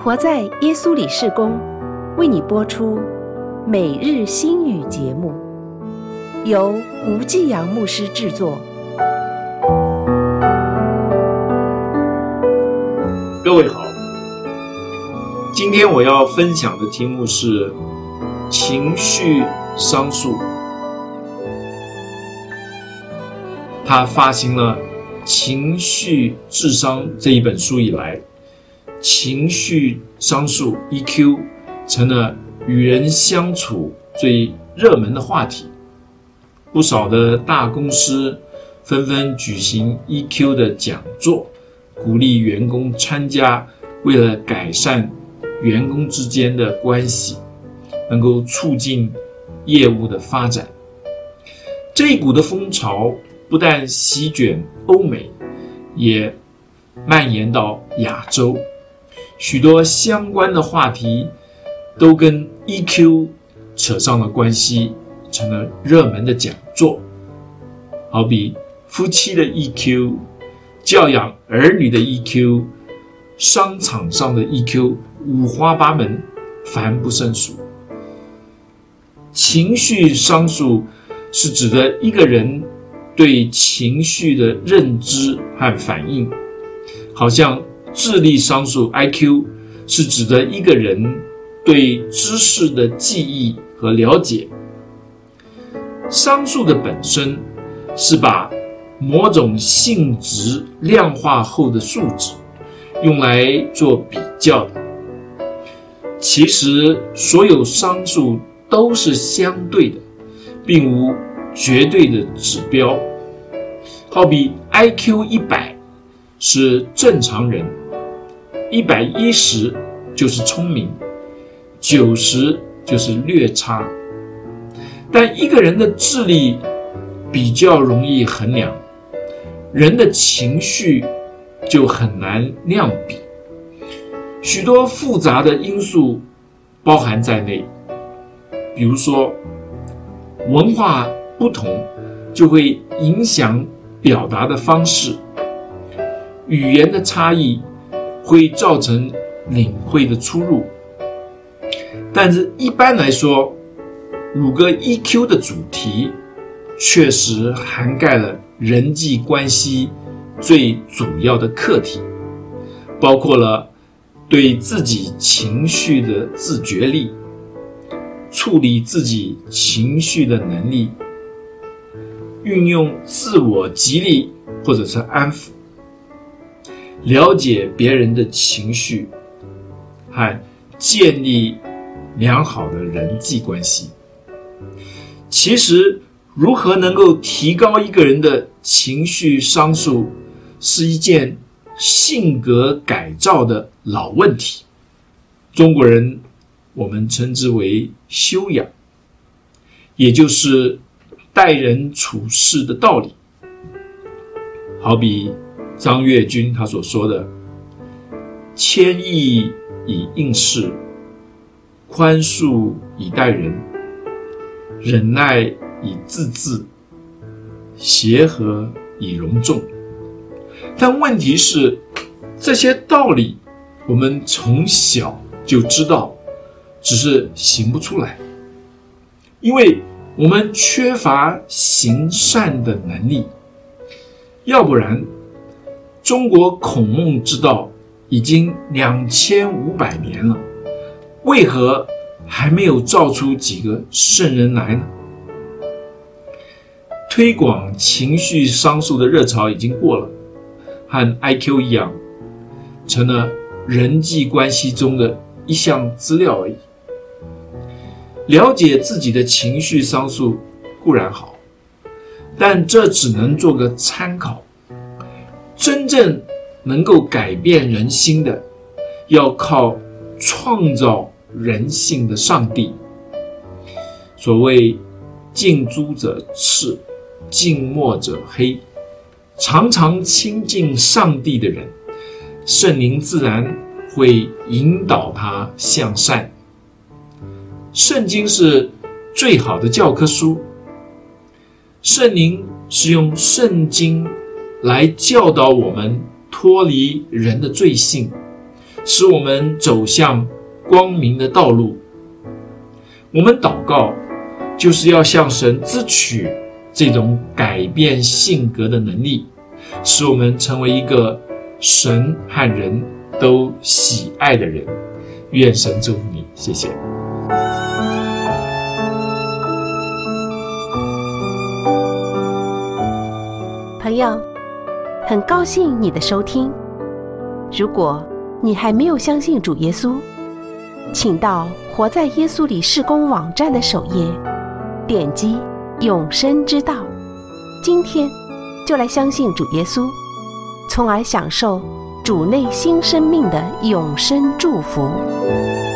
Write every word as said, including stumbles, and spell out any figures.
活在耶稣里事工为你播出每日新语节目，由吴继阳牧师制作。 各位好，今天我要分享的题目是情绪商数。他发行了《情绪智商》这一本书以来，情绪商数 E Q 成了与人相处最热门的话题。不少的大公司纷纷举行 E Q 的讲座，鼓励员工参加，为了改善员工之间的关系，能够促进业务的发展。这一股的风潮不但席卷欧美，也蔓延到亚洲。许多相关的话题都跟 E Q 扯上了关系，成了热门的讲座。好比夫妻的 E Q， 教养儿女的 E Q， 商场上的 E Q， 五花八门，烦不胜数。情绪商数是指的一个人对情绪的认知和反应，好像智力商数 I Q 是指的一个人对知识的记忆和了解。商数的本身是把某种性质量化后的数值用来做比较的。其实所有商数都是相对的，并无绝对的指标。好比 I Q 一百是正常人，一百一十就是聪明，九十就是略差。但一个人的智力比较容易衡量，人的情绪就很难量比。许多复杂的因素包含在内，比如说文化不同就会影响表达的方式，语言的差异会造成领会的出入。但是一般来说，五个 E Q 的主题确实涵盖了人际关系最主要的课题，包括了对自己情绪的自觉力，处理自己情绪的能力，运用自我激励或者是安抚，了解别人的情绪和建立良好的人际关系。其实如何能够提高一个人的情绪商数，是一件性格改造的老问题。中国人我们称之为修养，也就是待人处事的道理。好比张悦君他所说的，谦抑以应事，宽恕以待人，忍耐以自治，协和以容众。但问题是，这些道理我们从小就知道，只是行不出来，因为我们缺乏行善的能力。要不然中国孔孟之道已经两千五百年了，为何还没有造出几个圣人来呢？推广情绪商数的热潮已经过了，和 I Q 一样，成了人际关系中的一项资料而已。了解自己的情绪商数固然好，但这只能做个参考。真正能够改变人心的，要靠创造人性的上帝。所谓近朱者赤，近墨者黑，常常亲近上帝的人，圣灵自然会引导他向善。圣经是最好的教科书，圣灵是用圣经来教导我们脱离人的罪性， 使我们走向光明的道路。我们祷告，就是要向神支取这种改变性格的能力，使我们成为一个神和人都喜爱的人。愿神祝福你，谢谢。 朋友，很高兴你的收听。如果你还没有相信主耶稣，请到活在耶稣里事工网站的首页，点击永生之道，今天就来相信主耶稣，从而享受主内新生命的永生祝福。